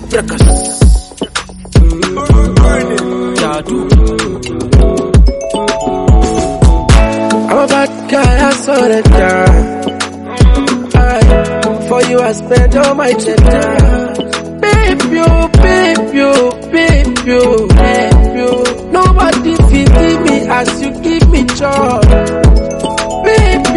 I'm a bad guy, I saw that guy. For you I spent all my cheddar. Babe you. Nobody fit give me as you give me joy. Babe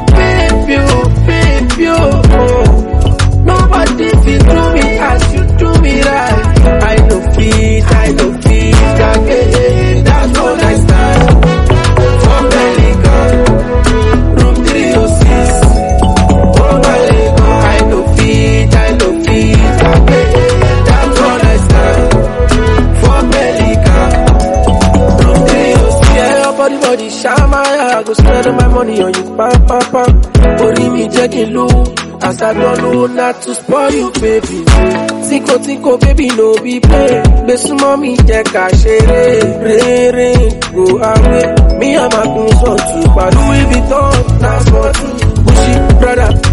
you. Nobody fit do me as you do me right. I don't feel again. That's all I stand. For Bellica, room 306. Oh my God, I don't feel again. That's all I stand. For Bellica, room 306. Yeah, your body, shama. I go spend all my money on you, pam. Ori mi jẹ́ kí n lù. As I don't know not to spoil you, baby. Tinko, baby, no be play. Besu mommy, jeka share. Rain, go away. Me and my goons on to Louis Vuitton, that's what you. Bushy, brother,